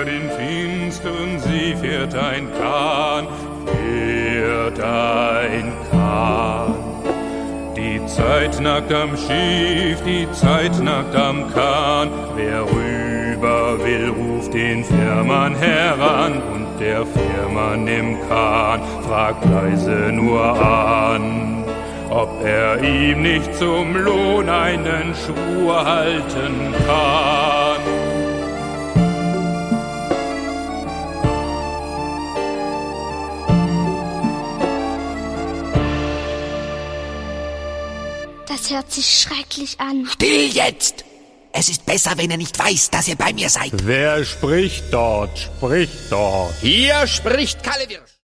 Über den finsteren See fährt ein Kahn, fährt ein Kahn. Die Zeit nagt am Schiff, die Zeit nagt am Kahn. Wer rüber will, ruft den Fährmann heran. Und der Fährmann im Kahn fragt leise nur an, ob er ihm nicht zum Lohn einen Schwur halten kann. Das hört sich schrecklich an. Still jetzt! Es ist besser, wenn er nicht weiß, dass ihr bei mir seid. Wer spricht dort? Spricht dort. Hier spricht Kalle Wirsch.